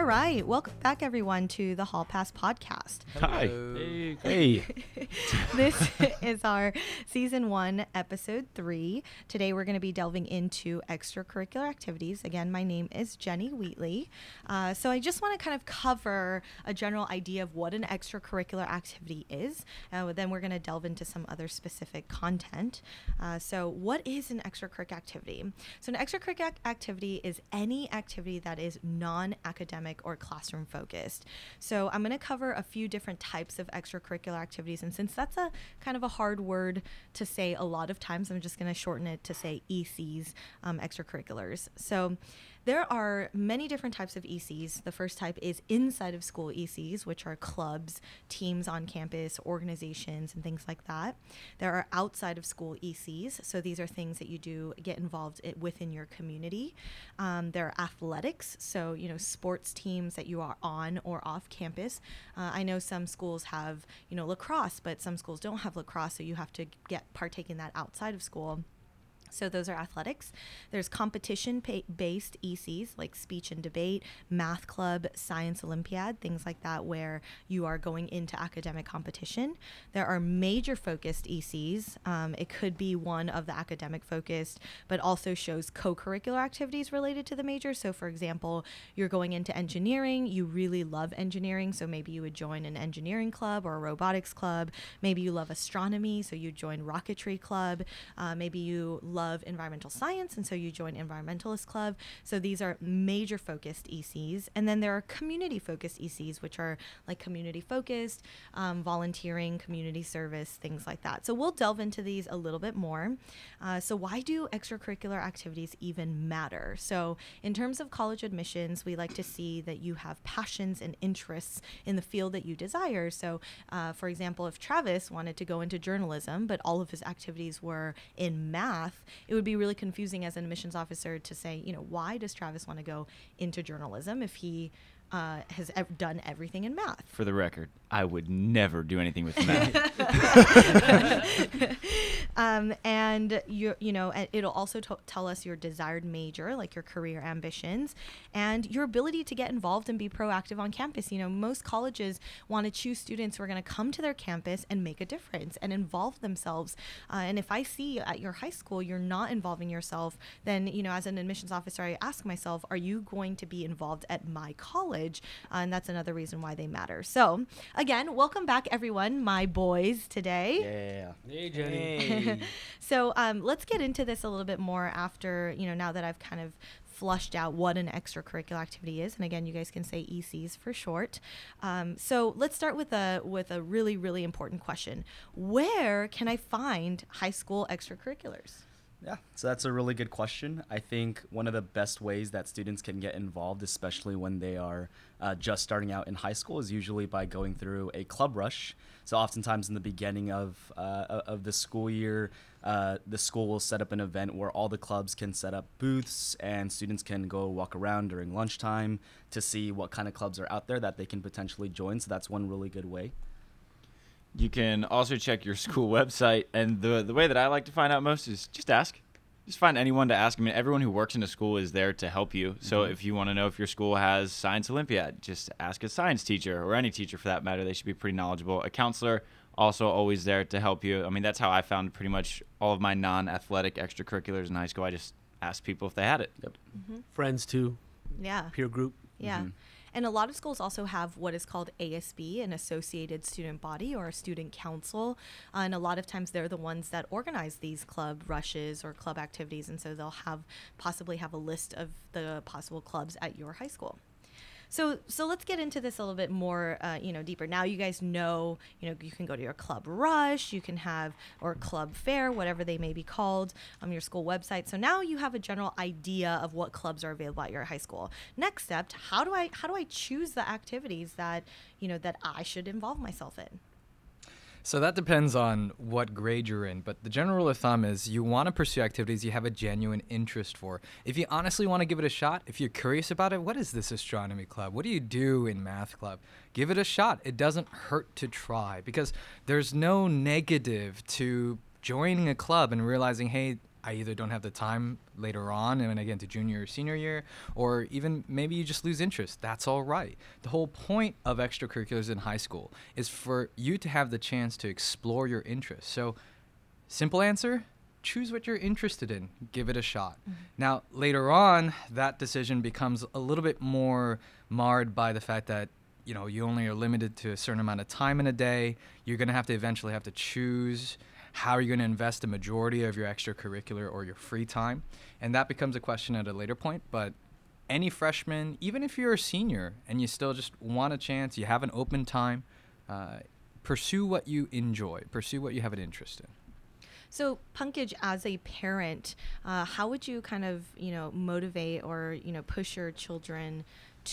All right. Welcome back, everyone, to the Hall Pass podcast. Hi. Hey. This is our season 1, episode 3. Today, we're going to be delving into extracurricular activities. Again, my name is Jenny Wheatley. So I just want to kind of cover a general idea of what an extracurricular activity is. Then we're going to delve into some other specific content. So what is an extracurricular activity? So an extracurricular activity is any activity that is non-academic or classroom focused. So I'm going to cover a few different types of extracurricular activities, and since that's a kind of a hard word to say a lot of times, I'm just going to shorten it to say ECs, extracurriculars. So there are many different types of ECs. The first type is inside of school ECs, which are clubs, teams on campus, organizations, and things like that. There are outside of school ECs. So these are things that you do get involved within your community. There are athletics. So, sports teams that you are on or off campus. I know some schools have, lacrosse, but some schools don't have lacrosse. So you have to partake in that outside of school. So those are athletics. There's competition-based ECs like speech and debate, math club, science Olympiad, things like that where you are going into academic competition. There are major-focused ECs. It could be one of the academic-focused, but also shows co-curricular activities related to the major. So, for example, you're going into engineering. You really love engineering, so maybe you would join an engineering club or a robotics club. Maybe you love astronomy, so you join rocketry club. Maybe you love environmental science, and so you join environmentalist club. So these are major focused ECs. And then there are community focused ECs, which are like community focused, volunteering, community service, things like that. So we'll delve into these a little bit more. So why do extracurricular activities even matter? So in terms of college admissions, we like to see that you have passions and interests in the field that you desire. So for example, if Travis wanted to go into journalism, but all of his activities were in math, it would be really confusing as an admissions officer to say, why does Travis want to go into journalism if he has done everything in math? For the record, I would never do anything with math. And it'll also tell us your desired major, like your career ambitions, and your ability to get involved and be proactive on campus. Most colleges want to choose students who are going to come to their campus and make a difference and involve themselves. And if I see at your high school you're not involving yourself, then as an admissions officer, I ask myself, are you going to be involved at my college? And that's another reason why they matter. So again, welcome back, everyone, my boys today. Yeah. Hey, Jenny. So let's get into this a little bit more after, now that I've kind of flushed out what an extracurricular activity is. And again, you guys can say ECs for short. So let's start with a really, really important question. Where can I find high school extracurriculars? Yeah, so that's a really good question. I think one of the best ways that students can get involved, especially when they are just starting out in high school, is usually by going through a club rush. So oftentimes in the beginning of the school year, the school will set up an event where all the clubs can set up booths and students can go walk around during lunchtime to see what kind of clubs are out there that they can potentially join. So that's one really good way. You can also check your school website, and the way that I like to find out most is just ask. Just find anyone to ask. I mean, everyone who works in a school is there to help you. So if you want to know if your school has Science Olympiad, just ask a science teacher, or any teacher for that matter. They should be pretty knowledgeable. A counselor, also always there to help you. I mean, that's how I found pretty much all of my non-athletic extracurriculars in high school. I just asked people if they had it. Yep. Mm-hmm. Friends, too. Yeah. Peer group. Yeah. Mm-hmm. And a lot of schools also have what is called ASB, an associated student body or a student council. And a lot of times they're the ones that organize these club rushes or club activities. And so they'll possibly have a list of the possible clubs at your high school. So let's get into this a little bit more, deeper. Now you guys know, you can go to your club rush, you can have, or club fair, whatever they may be called, on your school website. So now you have a general idea of what clubs are available at your high school. Next step, how do I choose the activities that I should involve myself in? So that depends on what grade you're in, but the general rule of thumb is you want to pursue activities you have a genuine interest for. If you honestly want to give it a shot, if you're curious about it, what is this astronomy club? What do you do in math club? Give it a shot. It doesn't hurt to try because there's no negative to joining a club and realizing, hey, I either don't have the time later on and when I get into junior or senior year, or even maybe you just lose interest. That's all right. The whole point of extracurriculars in high school is for you to have the chance to explore your interests. So simple answer, choose what you're interested in, give it a shot. Now, later on, that decision becomes a little bit more marred by the fact that you only are limited to a certain amount of time in a day. You're going to have to eventually have to choose how you're going to invest the majority of your extracurricular or your free time. And that becomes a question at a later point. But any freshman, even if you're a senior and you still just want a chance, you have an open time, pursue what you enjoy, pursue what you have an interest in. So, Pankaj, as a parent, how would you kind of, motivate or, push your children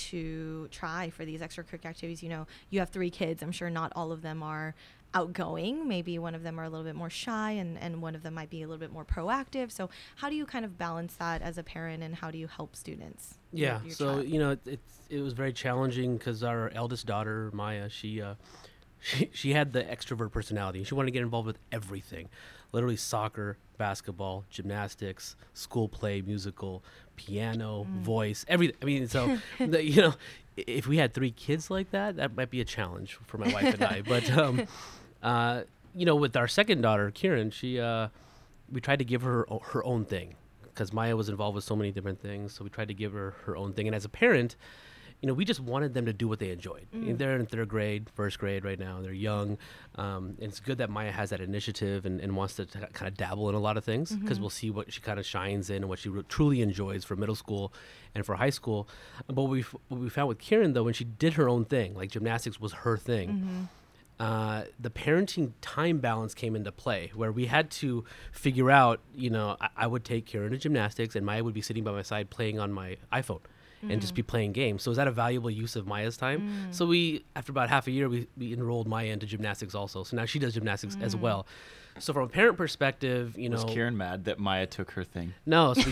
to try for these extracurricular activities? You have 3 kids. I'm sure not all of them are outgoing. Maybe one of them are a little bit more shy and one of them might be a little bit more proactive. So how do you kind of balance that as a parent, and how do you help students? Yeah. Your So, child? it was very challenging because our eldest daughter, Maya, she had the extrovert personality. She wanted to get involved with everything, literally soccer, basketball, gymnastics, school play, musical, piano, voice, everything. I mean, so, if we had 3 kids like that, that might be a challenge for my wife and I. But, with our second daughter, Kieran, we tried to give her her own thing because Maya was involved with so many different things. So we tried to give her her own thing. And as a parent, we just wanted them to do what they enjoyed. They're in 3rd grade, 1st grade right now. They're young. And it's good that Maya has that initiative and wants to kind of dabble in a lot of things, because we'll see what she kind of shines in and what she truly enjoys for middle school and for high school. But what we found with Kieran, though, when she did her own thing, like gymnastics was her thing, the parenting time balance came into play, where we had to figure out, I would take Kieran to gymnastics and Maya would be sitting by my side playing on my iPhone. And just be playing games. So is that a valuable use of Maya's time? So after about half a year, we enrolled Maya into gymnastics also. So now she does gymnastics as well. So from a parent perspective, Was Kieran mad that Maya took her thing? No. So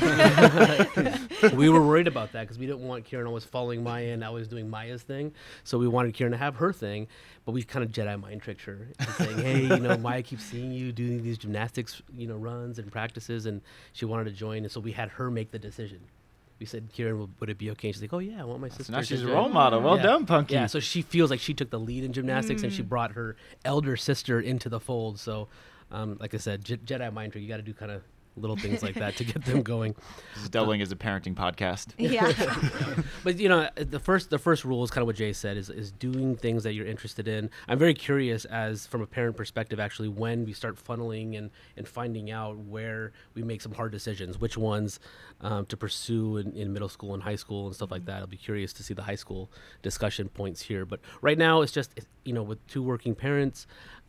we were worried about that because we didn't want Kieran always following Maya and always doing Maya's thing. So we wanted Kieran to have her thing, but we kind of Jedi mind tricked her and saying, hey, Maya keeps seeing you doing these gymnastics, runs and practices, and she wanted to join. And so we had her make the decision. We said, Kieran, would it be okay? And she's like, oh, yeah, I want my sister. So now to she's a join." role model. Well done, Punky. Yeah, so she feels like she took the lead in gymnastics and she brought her elder sister into the fold. So, like I said, Jedi mind trick, you got to do kind of little things like that to get them going. This is doubling as a parenting podcast. Yeah. But the first rule is kind of what Jay said, is doing things that you're interested in. I'm very curious, as from a parent perspective, actually, when we start funneling and finding out where we make some hard decisions, which ones to pursue in middle school and high school and stuff like that. I'll be curious to see the high school discussion points here. But right now, it's just with 2 working parents.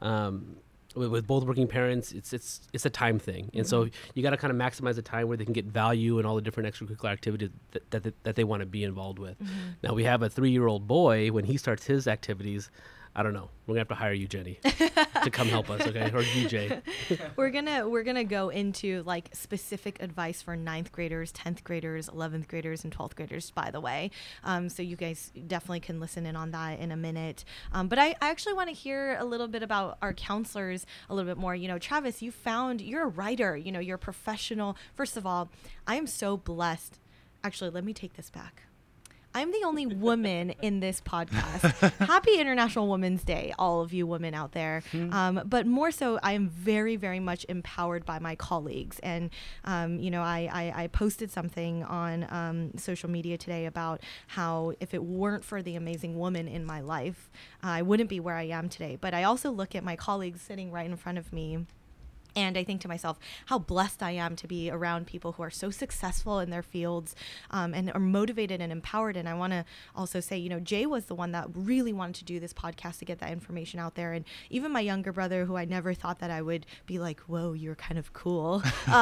With both working parents, it's a time thing, and so you got to kind of maximize the time where they can get value in all the different extracurricular activities that they want to be involved with. Now we have a 3-year-old boy. When he starts his activities, I don't know. We're gonna have to hire you, Jenny, to come help us, okay? Or you, Jay. We're gonna go into like specific advice for 9th graders, 10th graders, 11th graders, and 12th graders, by the way. So you guys definitely can listen in on that in a minute. But I actually want to hear a little bit about our counselors a little bit more. Travis, you're a writer. You're a professional. First of all, I am so blessed. Actually, let me take this back. I'm the only woman in this podcast. Happy International Women's Day, all of you women out there. But more so, I am very, very much empowered by my colleagues. And, I posted something on social media today about how if it weren't for the amazing woman in my life, I wouldn't be where I am today. But I also look at my colleagues sitting right in front of me, and I think to myself, how blessed I am to be around people who are so successful in their fields and are motivated and empowered. And I want to also say, Jay was the one that really wanted to do this podcast to get that information out there. And even my younger brother, who I never thought that I would be like, whoa, you're kind of cool.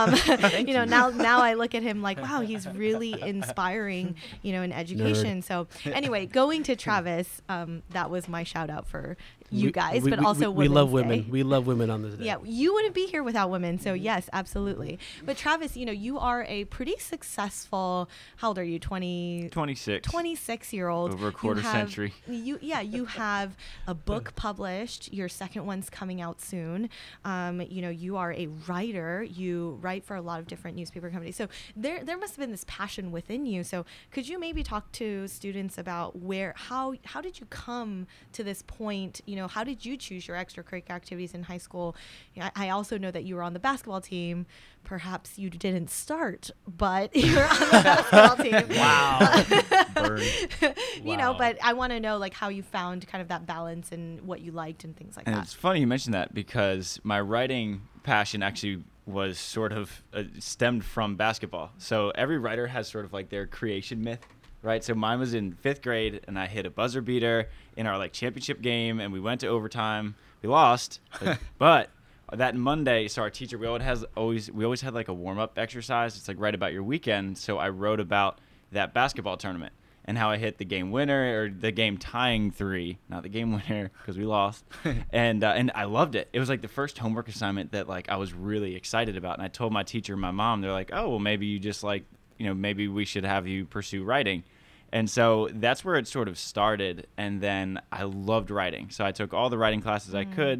Now I look at him like, wow, he's really inspiring, in education. Nerd. So anyway, going to Travis, that was my shout out for you guys, but also we love Women's women. Day. We love women on this day. Yeah, you wouldn't be here here without women. So yes, absolutely. But Travis, you are a pretty successful, how old are you? 26. 26-year-old. Over a quarter century. You have a book published. Your second one's coming out soon. You are a writer. You write for a lot of different newspaper companies. So there must have been this passion within you. So could you maybe talk to students about how did you come to this point? How did you choose your extracurricular activities in high school? I also know that you were on the basketball team. Perhaps you didn't start, but you're on the basketball team. Wow. Burn. But I want to know how you found kind of that balance and what you liked and things like And that. it's funny you mentioned that because my writing passion actually was sort of stemmed from basketball. So every writer has sort of their creation myth, right? So mine was in 5th grade, and I hit a buzzer beater in our championship game, and we went to overtime. We lost, but that Monday, so our teacher, we always had a warm-up exercise. It's write about your weekend. So I wrote about that basketball tournament and how I hit the game winner, or the game tying 3, not the game winner because we lost. and I loved it. It was the first homework assignment that I was really excited about. And I told my teacher and my mom, they're like, oh, well, maybe you just maybe we should have you pursue writing. And so that's where it sort of started. And then I loved writing. So I took all the writing classes I could.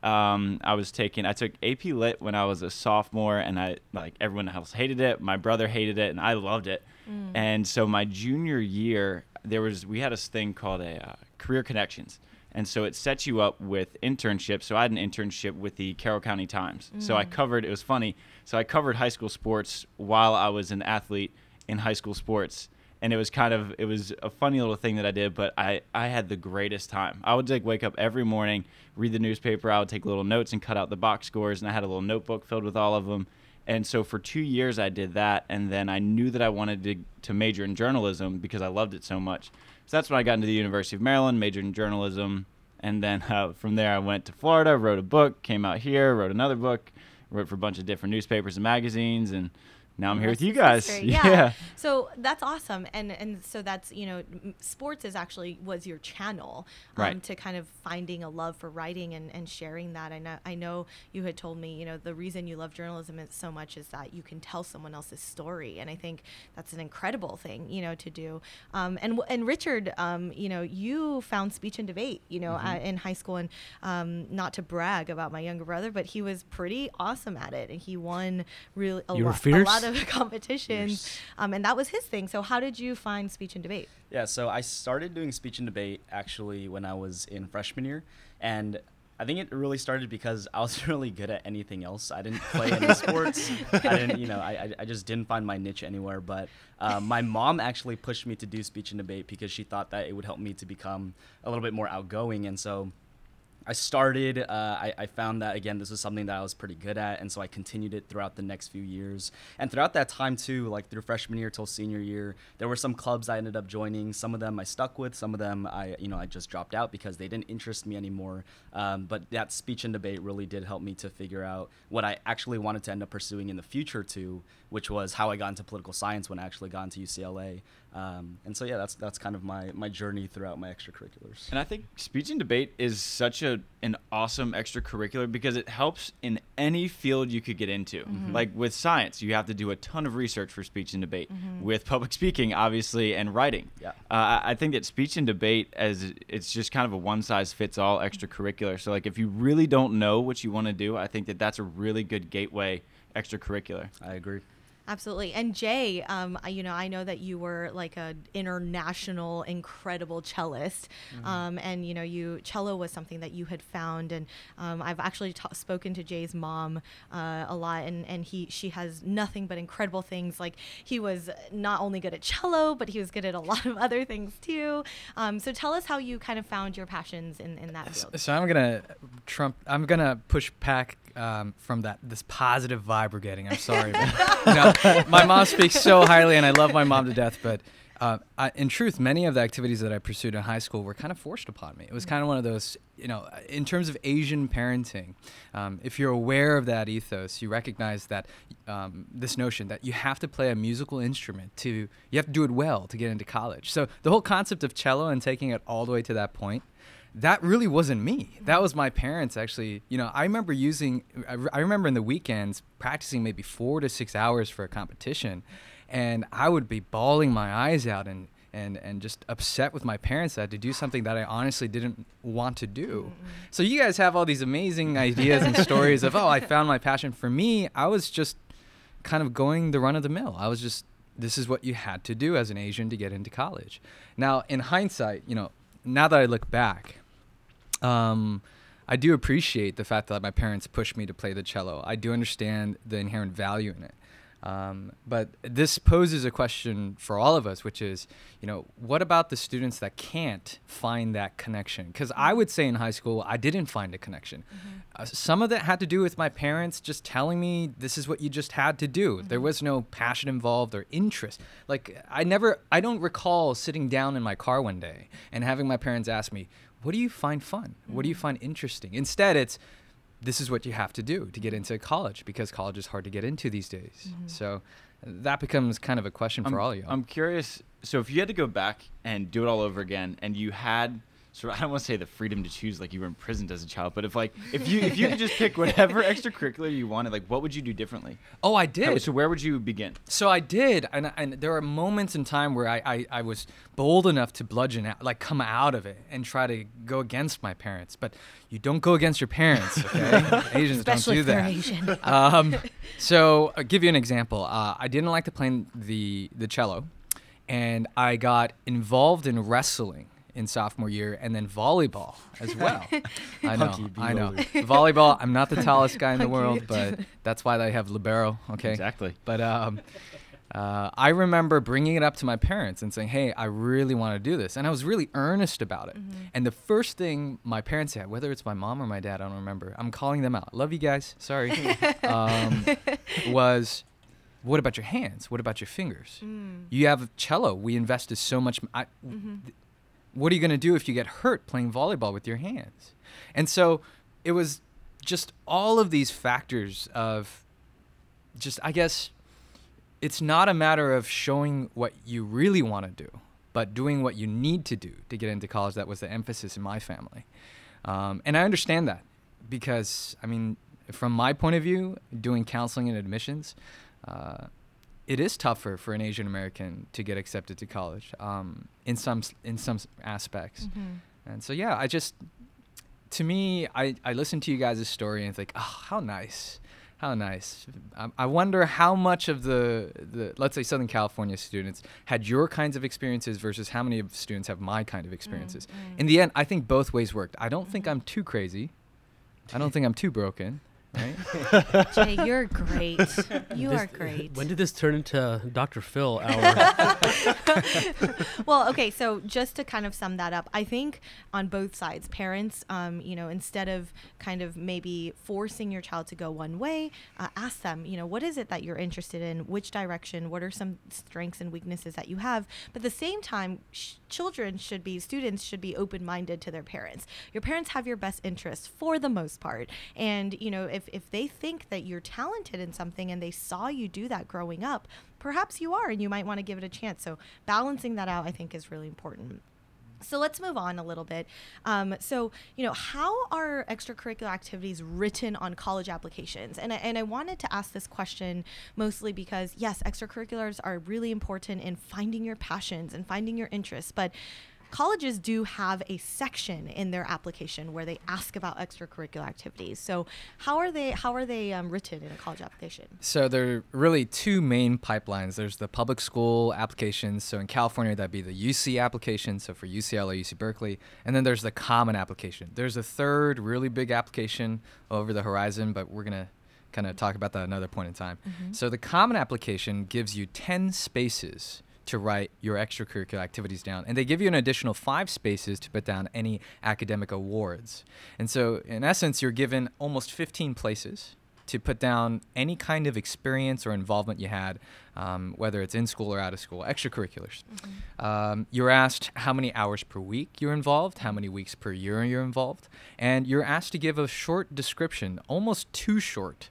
I took AP Lit when I was a sophomore, and everyone else hated it. My brother hated it, and I loved it. And so my junior year, we had this thing called a Career Connections. And so it sets you up with internships. So I had an internship with the Carroll County Times. So it was funny. So I covered high school sports while I was an athlete in high school sports. And it was a funny little thing that I did, but I had the greatest time. I would wake up every morning, read the newspaper. I would take little notes and cut out the box scores, and I had a little notebook filled with all of them. And so for 2 years I did that, and then I knew that I wanted to major in journalism because I loved it so much. So that's when I got into the University of Maryland, majored in journalism, and then from there I went to Florida, wrote a book, came out here, wrote another book, wrote for a bunch of different newspapers and magazines, and now I'm here with you guys. Yeah. So that's awesome. And so that's, sports was your channel right. to kind of finding a love for writing and sharing that. I know you had told me, the reason you love journalism so much is that you can tell someone else's story. And I think that's an incredible thing, to do. And Richard, you found speech and debate, in high school, and not to brag about my younger brother, but he was pretty awesome at it. And he won really a lot of competitions, and that was his thing. So how did you find speech and debate? Yeah, so I started doing speech and debate actually when I was in freshman year, and I think it really started because I was really good at anything else. I didn't play any sports. I just didn't find my niche anywhere. But my mom actually pushed me to do speech and debate because she thought that it would help me to become a little bit more outgoing, and so I started, I found that, again, this was something that I was pretty good at, and so I continued it throughout the next few years. And throughout that time, too, through freshman year till senior year, there were some clubs I ended up joining. Some of them I stuck with. Some of them I just dropped out because they didn't interest me anymore. But that speech and debate really did help me to figure out what I actually wanted to end up pursuing in the future, too, which was how I got into political science when I actually got into UCLA. And so, yeah, that's kind of my journey throughout my extracurriculars. And I think speech and debate is such an awesome extracurricular because it helps in any field you could get into. Like with science, you have to do a ton of research for speech and debate. With public speaking, obviously, and writing. Yeah. I think that speech and debate, it's just kind of a one-size-fits-all extracurricular. So if you really don't know what you want to do, I think that that's a really good gateway extracurricular. I agree. Absolutely. And Jay, I know that you were an international, incredible cellist. And, cello was something that you had found. And I've actually spoken to Jay's mom a lot, and she has nothing but incredible things. He was not only good at cello, but he was good at a lot of other things too. So tell us how you kind of found your passions in that field. So I'm gonna push back from this positive vibe we're getting. I'm sorry, but my mom speaks so highly, and I love my mom to death. But in truth, many of the activities that I pursued in high school were kind of forced upon me. It was kind of one of those, in terms of Asian parenting, if you're aware of that ethos, you recognize that this notion that you have to play a musical instrument you have to do it well to get into college. So the whole concept of cello and taking it all the way to that point that really wasn't me. That was my parents actually. I remember I remember in the weekends practicing maybe 4 to 6 hours for a competition, and I would be bawling my eyes out and just upset with my parents that I had to do something that I honestly didn't want to do. So you guys have all these amazing ideas and stories of, I found my passion. For me, I was just kind of going the run of the mill. I was just, this is what you had to do as an Asian to get into college. Now, in hindsight, now that I look back, I do appreciate the fact that my parents pushed me to play the cello. I do understand the inherent value in it. But this poses a question for all of us, which is, what about the students that can't find that connection? Because I would say in high school, I didn't find a connection. Some of that had to do with my parents just telling me this is what you just had to do. There was no passion involved or interest. Like I don't recall sitting down in my car one day and having my parents ask me, what do you find fun? What do you find interesting? Instead, it's, this is what you have to do to get into college, because college is hard to get into these days. So that becomes kind of a question for all of you. I'm curious. So if you had to go back and do it all over again, and you had sort of, I don't want to say the freedom to choose, like you were imprisoned as a child, but if you could just pick whatever extracurricular you wanted, like what would you do differently? Oh, I did. So where would you begin? So I did, and there are moments in time where I was bold enough to bludgeon out, like come out of it and try to go against my parents. But you don't go against your parents, okay? Asians Especially don't do if that. they're Asian. So I'll give you an example. I didn't like to play the cello, and I got involved in wrestling in sophomore year, and then volleyball as well. I know. Volleyball, I'm not the tallest guy in the world, but that's why they have libero, okay? Exactly. But I remember bringing it up to my parents and saying, hey, I really want to do this. And I was really earnest about it. And the first thing my parents said, whether it's my mom or my dad, I don't remember, I'm calling them out. Love you guys. Sorry. Was, what about your hands? What about your fingers? You have cello. We invested so much. What are you going to do if you get hurt playing volleyball with your hands? And so it was just all of these factors of just, I guess, it's not a matter of showing what you really want to do, but doing what you need to do to get into college. That was the emphasis in my family. And I understand that because, I mean, from my point of view, doing counseling and admissions, it is tougher for an Asian American to get accepted to college in some aspects. And so, yeah, to me, I listen to you guys' story and think, oh, how nice. How nice. I wonder how much of the let's say Southern California students had your kinds of experiences versus how many of students have my kind of experiences. In the end, I think both ways worked. I don't think I'm too crazy. I don't think I'm too broken. Right? Jay, you're great. You are great. When did this turn into Dr. Phil hour? Well, okay, so just to kind of sum that up, I think on both sides, parents, instead of kind of maybe forcing your child to go one way, ask them, what is it that you're interested in? Which direction? What are some strengths and weaknesses that you have? But at the same time, students should be open-minded to their parents. Your parents have your best interests for the most part. And, if they think that you're talented in something and they saw you do that growing up, perhaps you are, and you might want to give it a chance. So balancing that out, I think, is really important. So let's move on a little bit. How are extracurricular activities written on college applications? And I wanted to ask this question mostly because, yes, extracurriculars are really important in finding your passions and finding your interests, but colleges do have a section in their application where they ask about extracurricular activities. So how are they written in a college application? So there are really two main pipelines. There's the public school applications. So in California, that'd be the UC application. So for UCLA, UC Berkeley. And then there's the common application. There's a third really big application over the horizon, but we're going to kind of talk about that another point in time. So the common application gives you 10 spaces to write your extracurricular activities down. And they give you an additional 5 spaces to put down any academic awards. And so in essence, you're given almost 15 places to put down any kind of experience or involvement you had, whether it's in school or out of school, extracurriculars. You're asked how many hours per week you're involved, how many weeks per year you're involved, and you're asked to give a short description, almost too short,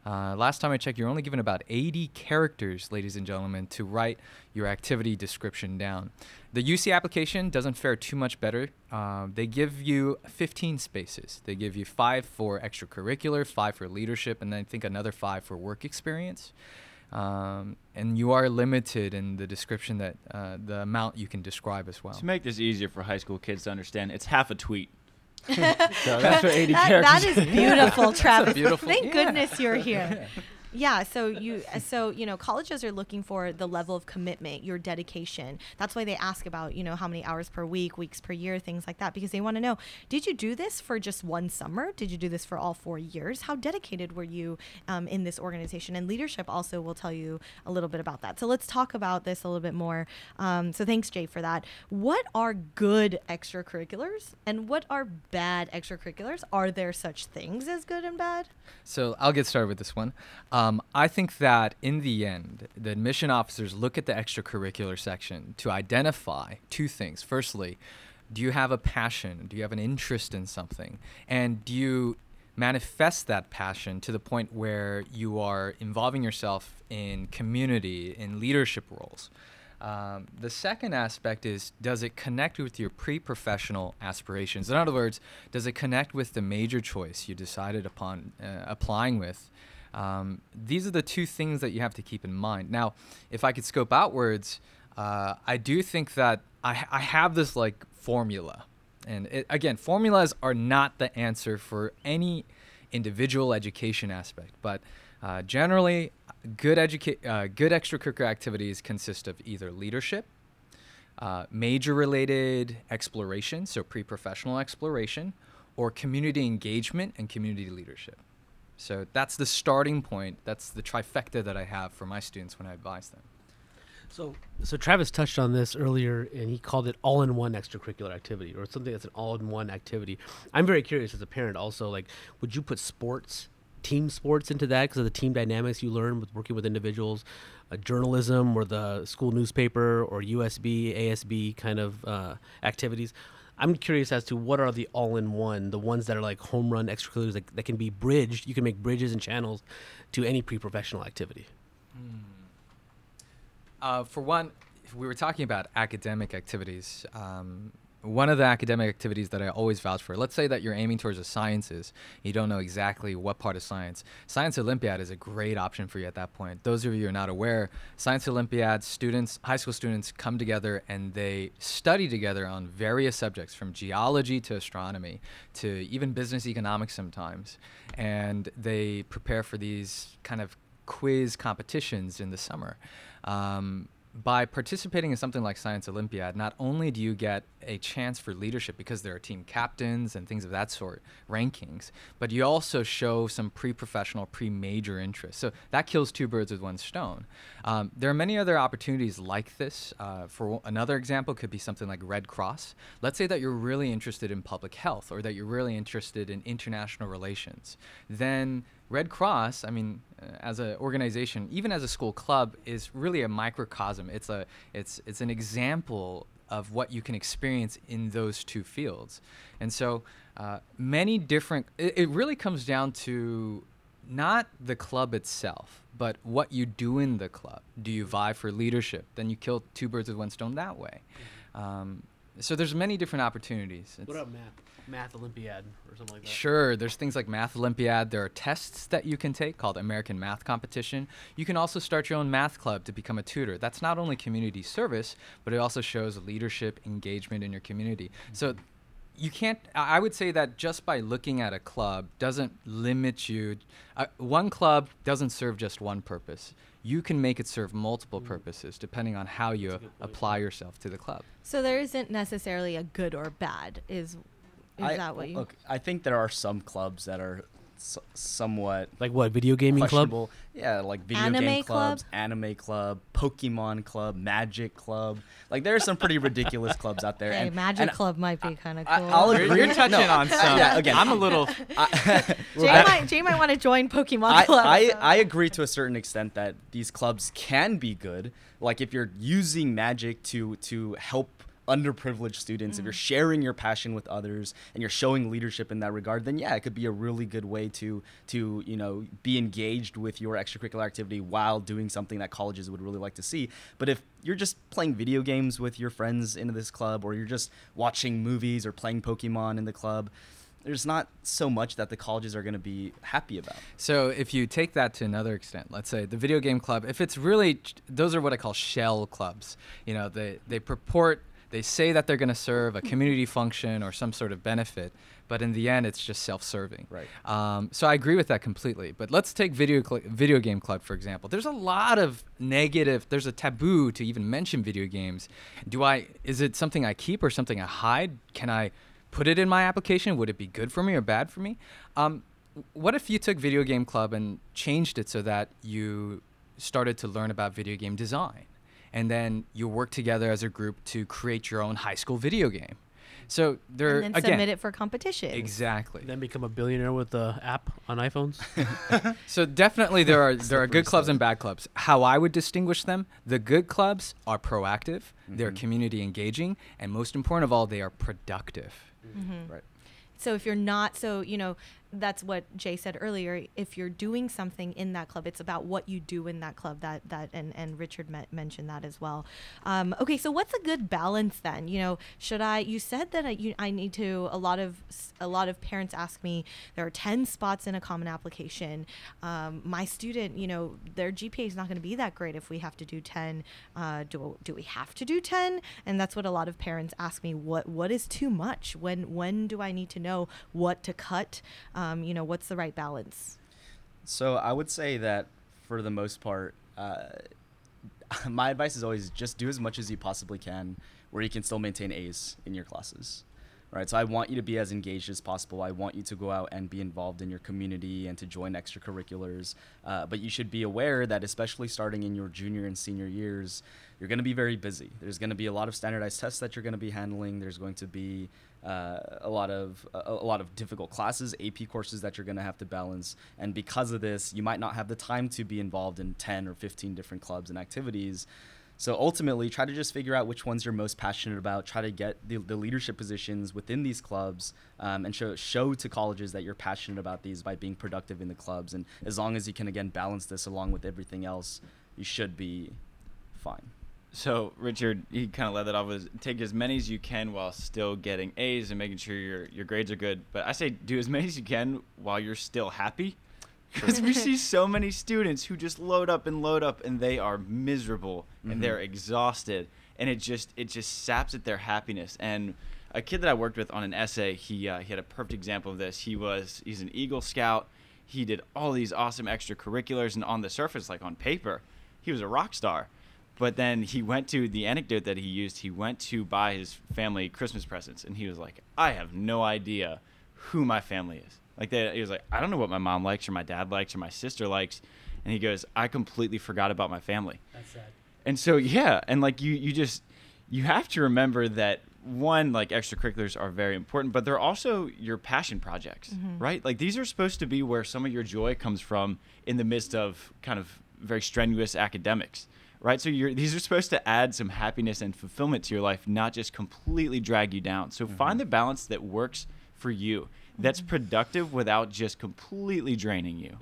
Last time I checked, you're only given about 80 characters, ladies and gentlemen, to write your activity description down. The UC application doesn't fare too much better. They give you 15 spaces. They give you 5 for extracurricular, 5 for leadership, and then I think another 5 for work experience. And you are limited in the description that the amount you can describe as well. To make this easier for high school kids to understand, it's half a tweet. So that's what 80 characters. That is beautiful, Travis. beautiful- Thank yeah. goodness you're here. Yeah, so colleges are looking for the level of commitment, your dedication. That's why they ask about, how many hours per week, weeks per year, things like that, because they want to know, did you do this for just one summer? Did you do this for all 4 years? How dedicated were you in this organization? And leadership also will tell you a little bit about that. So let's talk about this a little bit more. So thanks, Jay, for that. What are good extracurriculars and what are bad extracurriculars? Are there such things as good and bad? So I'll get started with this one. I think that in the end, the admission officers look at the extracurricular section to identify 2 things. Firstly, do you have a passion? Do you have an interest in something? And do you manifest that passion to the point where you are involving yourself in community, in leadership roles? The second aspect is, does it connect with your pre-professional aspirations? In other words, does it connect with the major choice you decided upon applying with? These are the 2 things that you have to keep in mind. Now, if I could scope outwards, I do think that I have this formula. And again, formulas are not the answer for any individual education aspect, but generally, good extracurricular activities consist of either leadership, major-related exploration, so pre-professional exploration, or community engagement and community leadership. So that's the starting point. That's the trifecta that I have for my students when I advise them. So Travis touched on this earlier, and he called it all-in-one extracurricular activity, or something that's an all-in-one activity. I'm very curious as a parent also, would you put team sports into that because of the team dynamics you learn with working with individuals, journalism or the school newspaper or USB, ASB kind of activities? I'm curious as to what are the all-in-one, the ones that are like home run extracurriculars that can be bridged. You can make bridges and channels to any pre-professional activity. For one, if we were talking about academic activities, one of the academic activities that I always vouch for, let's say that you're aiming towards the sciences, you don't know exactly what part of science. Science Olympiad is a great option for you at that point. Those of you who are not aware, Science Olympiad students, high school students come together and they study together on various subjects from geology to astronomy to even business economics sometimes. And they prepare for these kind of quiz competitions in the summer. By participating in something like Science Olympiad, not only do you get a chance for leadership because there are team captains and things of that sort, rankings, but you also show some pre-professional, pre-major interest. So that kills 2 birds with 1 stone. There are many other opportunities like this. For another example could be something like Red Cross. Let's say that you're really interested in public health or that you're really interested in international relations. Then Red Cross, as an organization, even as a school club, is really a microcosm. It's an example of what you can experience in those 2 fields. And so many different, it really comes down to not the club itself, but what you do in the club. Do you vie for leadership? Then you kill 2 birds with 1 stone that way. So there's many different opportunities. What about Math Olympiad or something like that? Sure, there's things like Math Olympiad. There are tests that you can take called American Math Competition. You can also start your own math club to become a tutor. That's not only community service, but it also shows leadership, engagement in your community. So you can't, I would say that just by looking at a club doesn't limit you. One club doesn't serve just one purpose. You can make it serve multiple purposes depending on how you apply yourself to the club. So there isn't necessarily a good or bad. Is that what you... Look, I think there are some clubs that are somewhat like what, video gaming club? questionable. Yeah, like video Anime game club? clubs, anime club, Pokemon club, Magic club. Like there are some pretty ridiculous clubs out there. Hey, Magic Club might be kind of cool. I'll agree. You're touching on some. Yeah, again, I'm a little. Jay might want to join Pokemon Club. I agree to a certain extent that these clubs can be good. Like if you're using Magic to help underprivileged students, if you're sharing your passion with others and you're showing leadership in that regard, then yeah, it could be a really good way to be engaged with your extracurricular activity while doing something that colleges would really like to see. But if you're just playing video games with your friends in this club, or you're just watching movies or playing Pokemon in the club, there's not so much that the colleges are going to be happy about. So if you take that to another extent, let's say the video game club, if it's really, those are what I call shell clubs. They say that they're going to serve a community function or some sort of benefit, but in the end, it's just self-serving. Right. So I agree with that completely. But let's take video game club, for example. There's a lot of negative, there's a taboo to even mention video games. Is it something I keep or something I hide? Can I put it in my application? Would it be good for me or bad for me? What if you took video game club and changed it so that you started to learn about video game design, and then you work together as a group to create your own high school video game? So there, And then submit it for competition. Exactly. Then become a billionaire with the app on iPhones. So definitely there are good clubs and bad clubs. How I would distinguish them: the good clubs are proactive, they're community engaging, and most important of all, they are productive. Right. So if you're not, that's what Jay said earlier. If you're doing something in that club, it's about what you do in that club. And Richard mentioned that as well. Okay, so what's a good balance then? Should I? You said that I need to. A lot of parents ask me, there are 10 spots in a common application. My student, their GPA is not going to be that great if we have to do 10. Do we have to do 10? And that's what a lot of parents ask me. What is too much? When do I need to know what to cut? What's the right balance? So I would say that for the most part, my advice is always just do as much as you possibly can where you can still maintain A's in your classes. Right. So I want you to be as engaged as possible. I want you to go out and be involved in your community and to join extracurriculars. But you should be aware that especially starting in your junior and senior years, you're going to be very busy. There's going to be a lot of standardized tests that you're going to be handling. There's going to be a lot of difficult classes, AP courses that you're going to have to balance. And because of this, you might not have the time to be involved in 10 or 15 different clubs and activities. So ultimately, try to just figure out which ones you're most passionate about. Try to get the leadership positions within these clubs, and show to colleges that you're passionate about these by being productive in the clubs. And as long as you can, again, balance this along with everything else, you should be fine. So Richard, he kind of led that off with take as many as you can while still getting A's and making sure your grades are good. But I say do as many as you can while you're still happy. Because we see so many students who just load up and they are miserable and they're exhausted, and it just saps at their happiness. And a kid that I worked with on an essay, he had a perfect example of this. He's an Eagle Scout. He did all these awesome extracurriculars, and on the surface, like on paper, he was a rock star. But then he went to the anecdote that he used. He went to buy his family Christmas presents, and he was like, I have no idea who my family is. He was like, I don't know what my mom likes or my dad likes or my sister likes. And he goes, I completely forgot about my family. That's sad. And so, yeah. And like, you have to remember that one, like extracurriculars are very important, but they're also your passion projects, right? Like these are supposed to be where some of your joy comes from in the midst of kind of very strenuous academics, right? So these are supposed to add some happiness and fulfillment to your life, not just completely drag you down. So find the balance that works for you, that's productive without just completely draining you.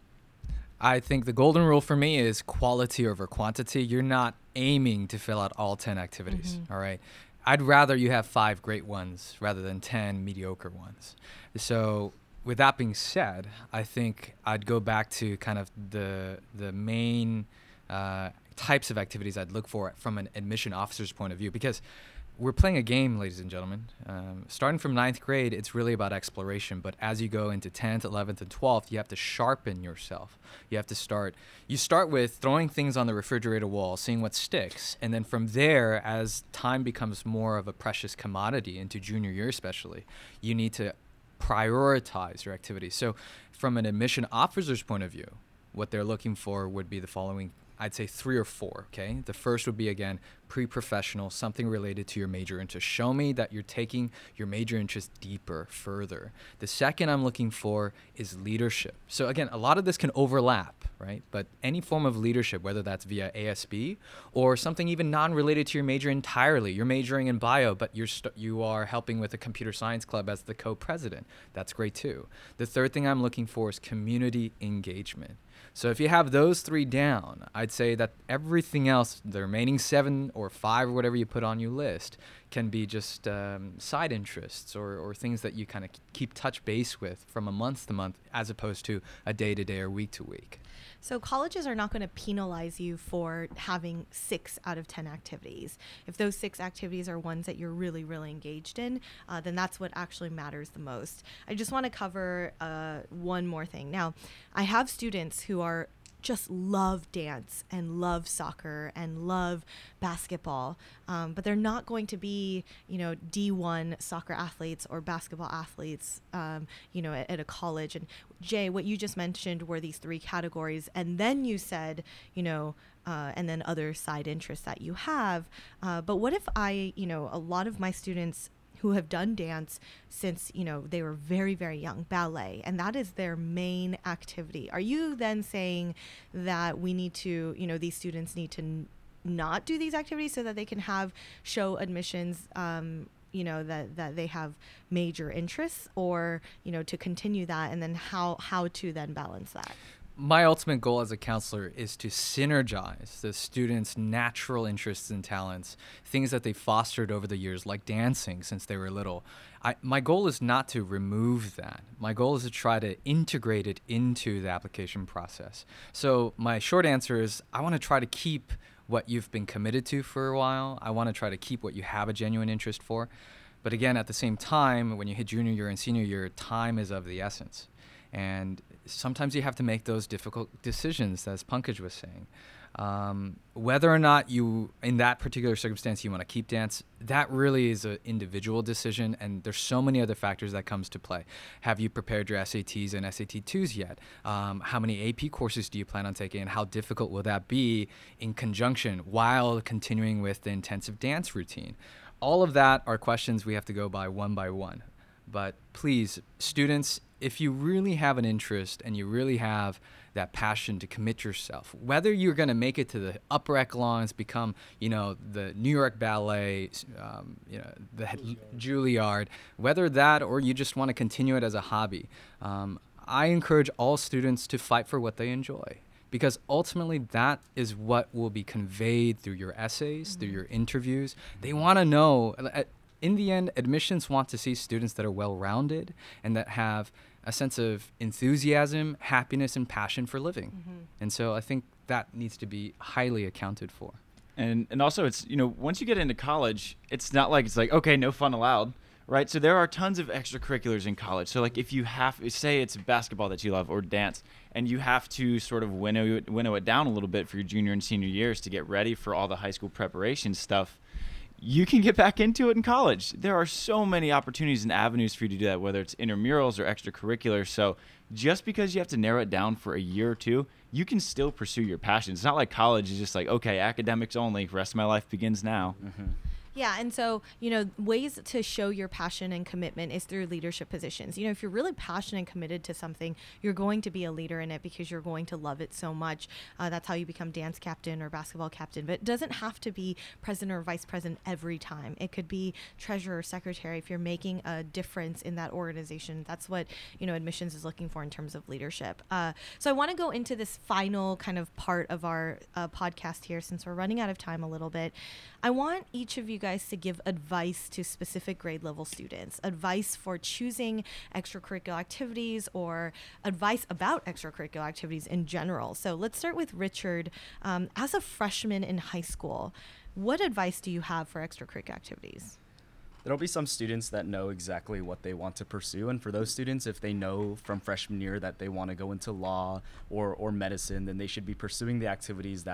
I think the golden rule for me is quality over quantity. You're not aiming to fill out all 10 activities, all right? I'd rather you have 5 great ones rather than 10 mediocre ones. So with that being said, I think I'd go back to kind of the main types of activities I'd look for from an admission officer's point of view, because we're playing a game, ladies and gentlemen. Starting from 9th grade, it's really about exploration. But as you go into 10th, 11th, and 12th, you have to sharpen yourself. You start with throwing things on the refrigerator wall, seeing what sticks. And then from there, as time becomes more of a precious commodity into junior year especially, you need to prioritize your activities. So from an admission officer's point of view, what they're looking for would be the following I'd say 3 or 4, okay? The first would be, again, pre-professional, something related to your major interest. Show me that you're taking your major interest deeper, further. The second I'm looking for is leadership. So again, a lot of this can overlap, right? But any form of leadership, whether that's via ASB or something even non-related to your major entirely. You're majoring in bio, but you are helping with a computer science club as the co-president. That's great too. The third thing I'm looking for is community engagement. So if you have those 3 down, I'd say that everything else, the remaining 7 or 5 or whatever you put on your list, can be just side interests or things that you kind of keep touch base with from a month to month as opposed to a day to day or week to week. So colleges are not going to penalize you for having 6 out of 10 activities. If those 6 activities are ones that you're really, really engaged in, then that's what actually matters the most. I just want to cover one more thing. Now, I have students who are just love dance and love soccer and love basketball, but they're not going to be, D1 soccer athletes or basketball athletes, at a college. And Jay, what you just mentioned were these 3 categories, and then you said, and then other side interests that you have. But what if a lot of my students who have done dance since, they were very, very young, ballet, and that is their main activity. Are you then saying that we need to, these students need to not do these activities so that they can have show admissions, that they have major interests, or, to continue that, and then how to then balance that? My ultimate goal as a counselor is to synergize the students' natural interests and talents, things that they fostered over the years, like dancing since they were little. My goal is not to remove that. My goal is to try to integrate it into the application process. So my short answer is I want to try to keep what you've been committed to for a while. I want to try to keep what you have a genuine interest for. But again, at the same time, when you hit junior year and senior year, time is of the essence. And sometimes you have to make those difficult decisions, as Pankaj was saying. Whether or not you, in that particular circumstance, you want to keep dance, that really is an individual decision, and there's so many other factors that comes to play. Have you prepared your SATs and SAT2s yet? How many AP courses do you plan on taking, and how difficult will that be in conjunction while continuing with the intensive dance routine? All of that are questions we have to go by one. But please, students, if you really have an interest and you really have that passion to commit yourself, whether you're going to make it to the upper echelons, become, the New York Ballet, the Juilliard, whether that or you just want to continue it as a hobby, I encourage all students to fight for what they enjoy. Because ultimately that is what will be conveyed through your essays, through your interviews. They want to know, in the end, admissions want to see students that are well-rounded and that have a sense of enthusiasm, happiness, and passion for living. Mm-hmm. And so I think that needs to be highly accounted for. And also it's, once you get into college, it's not like it's like, okay, no fun allowed, right? So there are tons of extracurriculars in college. So like if you say it's basketball that you love or dance, and you have to sort of winnow it down a little bit for your junior and senior years to get ready for all the high school preparation stuff, you can get back into it in college. There are so many opportunities and avenues for you to do that, whether it's intramurals or extracurriculars. So just because you have to narrow it down for a year or two, you can still pursue your passion. It's not like college is just like, okay, academics only, rest of my life begins now. Mm-hmm. Yeah, and so, ways to show your passion and commitment is through leadership positions. If you're really passionate and committed to something, you're going to be a leader in it because you're going to love it so much. That's how you become dance captain or basketball captain. But it doesn't have to be president or vice president every time. It could be treasurer or secretary if you're making a difference in that organization. That's what, admissions is looking for in terms of leadership. So I want to go into this final kind of part of our podcast here, since we're running out of time a little bit. I want each of you guys to give advice to specific grade level students, advice for choosing extracurricular activities or advice about extracurricular activities in general. So let's start with Richard. As a freshman in high school, what advice do you have for extracurricular activities? There'll be some students that know exactly what they want to pursue, and for those students, if they know from freshman year that they want to go into law or medicine, then they should be pursuing the activities that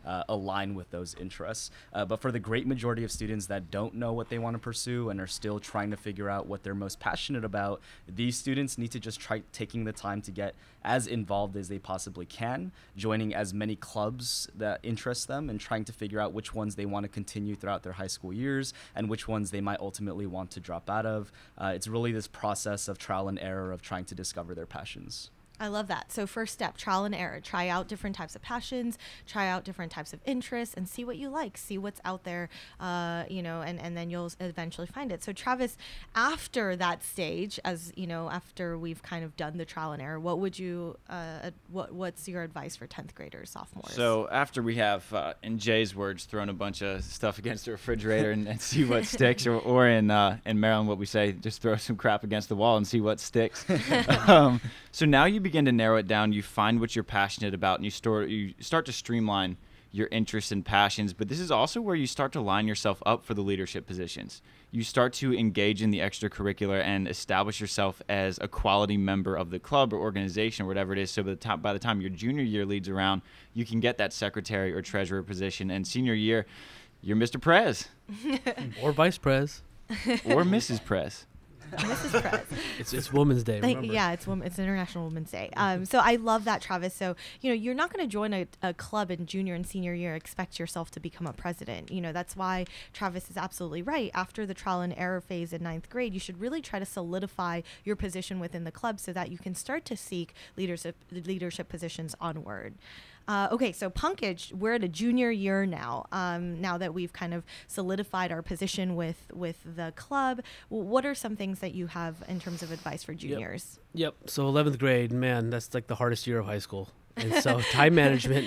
align with those interests. But for the great majority of students that don't know what they want to pursue and are still trying to figure out what they're most passionate about, these students need to just try taking the time to get as involved as they possibly can, joining as many clubs that interest them, and trying to figure out which ones they want to continue throughout their high school years and which ones they might ultimately want to drop out of. It's really this process of trial and error of trying to discover their passions. I love that. So first step, trial and error. Try out different types of passions, try out different types of interests, and see what you like, see what's out there, and then you'll eventually find it. So Travis, after that stage, as you know, after we've kind of done the trial and error, what would you, what's your advice for 10th graders, sophomores? So after we have, in Jay's words, thrown a bunch of stuff against the refrigerator and see what sticks, or in Maryland, what we say, just throw some crap against the wall and see what sticks. So now you begin to narrow it down. You find what you're passionate about, and you start to streamline your interests and passions. But this is also where you start to line yourself up for the leadership positions. You start to engage in the extracurricular and establish yourself as a quality member of the club or organization or whatever it is. So by the time your junior year leads around, you can get that secretary or treasurer position. And senior year, you're Mr. Prez. Or vice pres. Or Mrs. Prez. Mrs. Prez. It's Women's Day. Remember. Yeah, it's International Women's Day. So I love that, Travis. So, you're not going to join a club in junior and senior year, expect yourself to become a president. That's why Travis is absolutely right. After the trial and error phase in 9th grade, you should really try to solidify your position within the club so that you can start to seek leadership positions onward. Okay, so Punkage, we're at a junior year now. Now that we've kind of solidified our position with the club, what are some things that you have in terms of advice for juniors? Yep. So 11th grade, man, that's like the hardest year of high school. And so time management,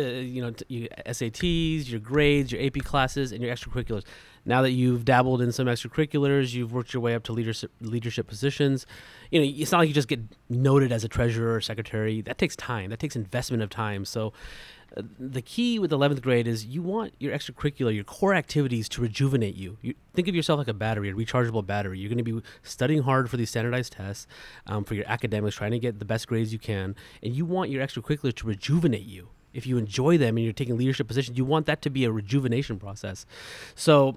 SATs, your grades, your AP classes, and your extracurriculars. Now that you've dabbled in some extracurriculars, you've worked your way up to leadership positions. It's not like you just get noted as a treasurer or secretary. That takes time. That takes investment of time. So the key with 11th grade is you want your extracurricular, your core activities to rejuvenate you. You think of yourself like a battery, a rechargeable battery. You're going to be studying hard for these standardized tests, for your academics, trying to get the best grades you can, and you want your extracurriculars to rejuvenate you. If you enjoy them and you're taking leadership positions, you want that to be a rejuvenation process. So,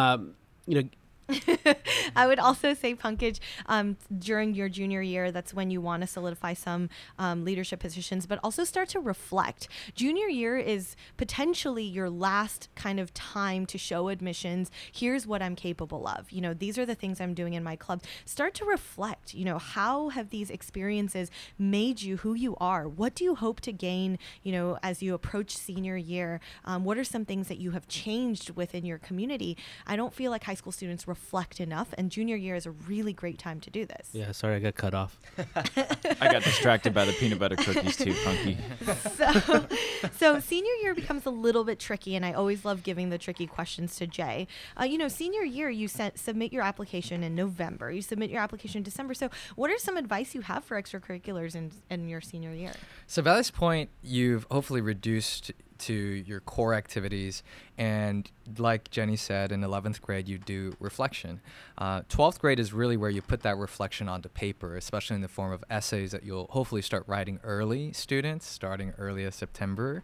I would also say, Punkage, during your junior year, that's when you want to solidify some leadership positions, but also start to reflect. Junior year is potentially your last kind of time to show admissions. Here's what I'm capable of. These are the things I'm doing in my club. Start to reflect. How have these experiences made you who you are? What do you hope to gain, as you approach senior year? What are some things that you have changed within your community? I don't feel like high school students reflect enough, and junior year is a really great time to do this. Yeah, sorry, I got cut off. I got distracted by the peanut butter cookies too, Punky. So senior year becomes a little bit tricky, and I always love giving the tricky questions to Jay. Senior year, you submit your application in November. You submit your application in December. So what are some advice you have for extracurriculars in your senior year? So by this point, you've hopefully reduced to your core activities, and like Jenny said, in 11th grade you do reflection. 12th grade is really where you put that reflection onto paper, especially in the form of essays that you'll hopefully start writing early, students, starting early as September.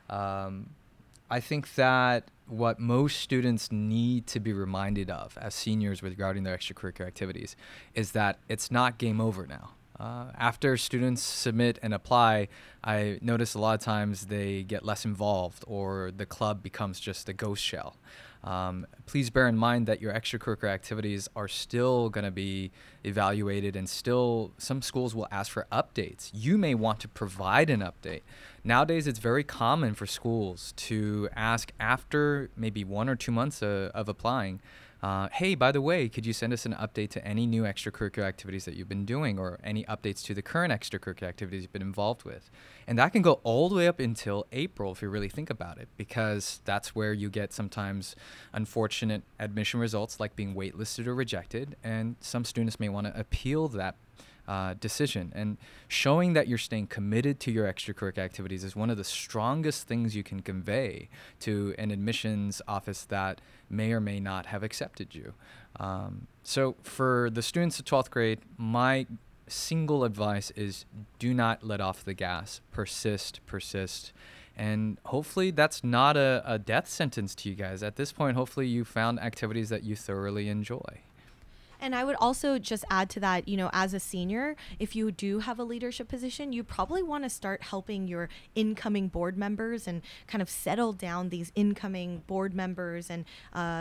I think that what most students need to be reminded of as seniors regarding their extracurricular activities is that it's not game over now. After students submit and apply, I notice a lot of times they get less involved, or the club becomes just a ghost shell. Please bear in mind that your extracurricular activities are still going to be evaluated, and still some schools will ask for updates. You may want to provide an update. Nowadays, it's very common for schools to ask after maybe 1 or 2 months of applying, hey, by the way, could you send us an update to any new extracurricular activities that you've been doing, or any updates to the current extracurricular activities you've been involved with? And that can go all the way up until April if you really think about it, because that's where you get sometimes unfortunate admission results like being waitlisted or rejected, and some students may want to appeal that decision. And showing that you're staying committed to your extracurricular activities is one of the strongest things you can convey to an admissions office that may or may not have accepted you. So for the students of 12th grade, my single advice is do not let off the gas. Persist, And hopefully that's not a death sentence to you guys. At this point, hopefully you found activities that you thoroughly enjoy. And I would also just add to that, as a senior, if you do have a leadership position, you probably want to start helping your incoming board members and kind of settle down these incoming board members and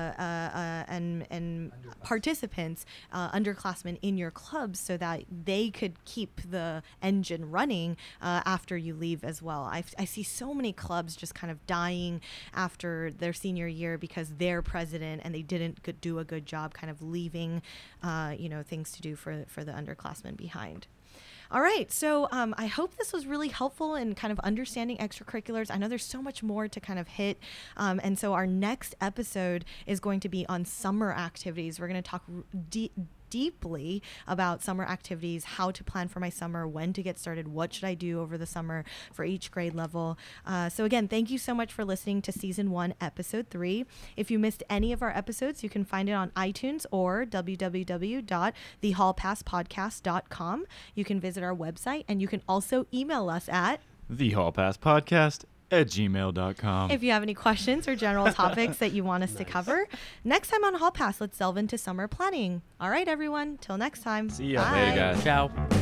participants, underclassmen in your clubs, so that they could keep the engine running after you leave as well. I see so many clubs just kind of dying after their senior year because their president and they didn't do a good job kind of leaving things to do for the underclassmen behind. All right, so I hope this was really helpful in kind of understanding extracurriculars. I know there's so much more to kind of hit, and so our next episode is going to be on summer activities. We're going to talk deeply about summer activities, how to plan for my summer, when to get started, what should I do over the summer for each grade level. So again, thank you so much for listening to Season 1, Episode 3. If you missed any of our episodes, you can find it on iTunes or www.thehallpasspodcast.com. You can visit our website, and you can also email us at thehallpasspodcast@gmail.com. if you have any questions or general topics that you want us to cover. Next time on Hall Pass, let's delve into summer planning. All right, everyone. Till next time. See ya. Bye. Later, guys. Ciao.